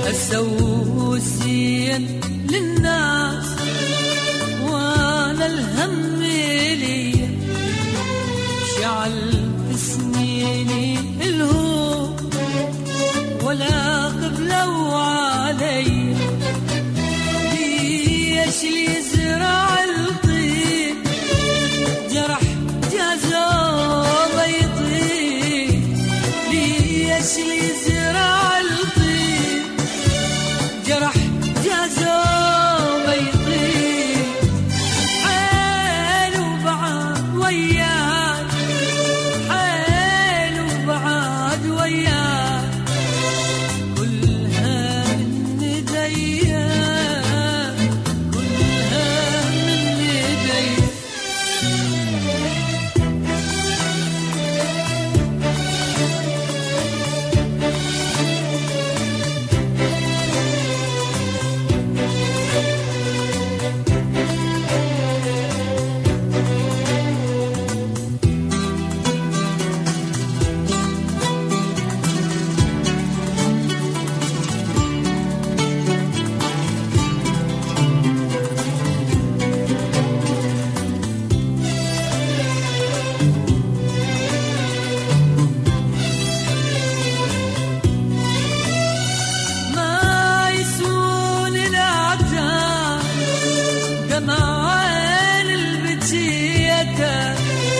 أسوي الزين للناس وانا الهم لي شعل في سنيني الهوم ولا قبلوا علي ليش لي زرع الطين جرح جازوه يطيب ليش لي زرع الطين جرح جازوه يطيب حيل وبعد وياك حيل وبعد وياك كلها من ايديا كلها من ايديا دمعان البجية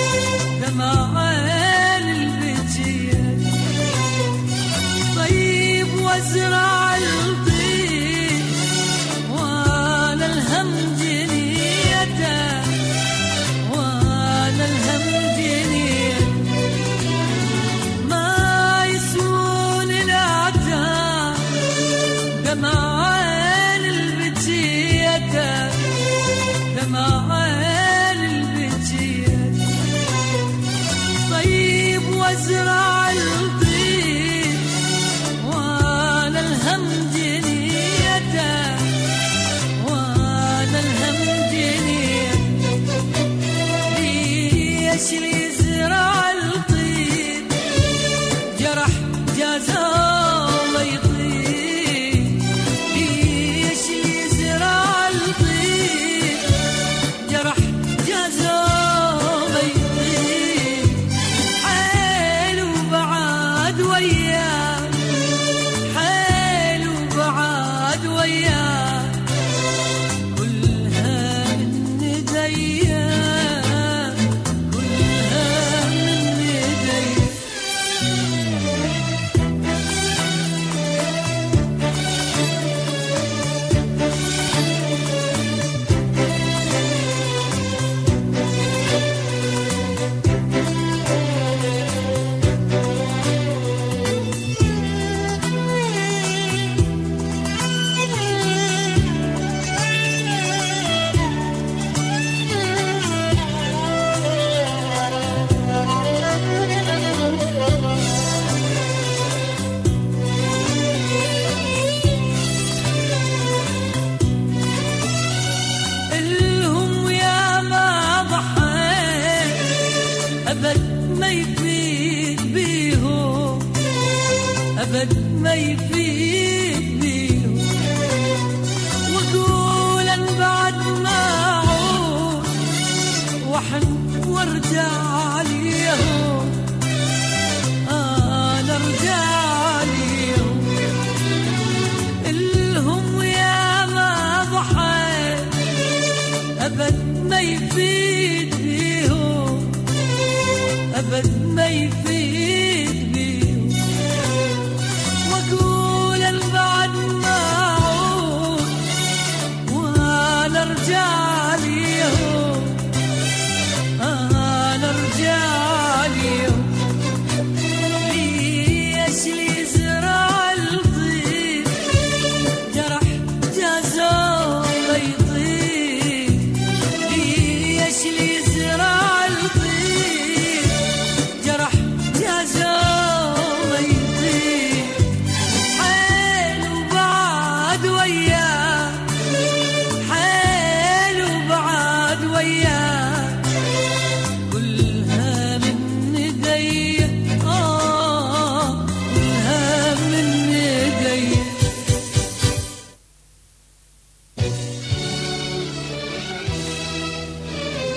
دمعان البجية طيب وازرع الطين وانا الهم جنيته وانا الهم جنيته ما يسون الأعداء دمعان البجية دمعان البجية طيب وازرع الطين وانا الهم جنيته وانا الهم جنيته ليش لي زرع الطين جرح جازوه يطيب ليش لي زرع الطين جرح جازوه يطيب حيل وبعد وياك حيل وبعد وياك كلها من ايديا كلها من ايديا الهم يا ما ضحيت أبد ما يفيد بيهم أبد ما يفيد بيهم وقولا بعد ما أعود وحن وارجع عليهم أنا ارجع عليهم الهم يا ما ضحيت أبد ما يفيد بيهم أبد ما يفيد بيهم وأقول بعد ما أعود وأنا أرجع عليهم أنا أرجع عليهم ليش لي زرع الطين جرح جازوه يطيب ليش لي زرع الطين جرح جازوه يطيب حيل وبعد وياك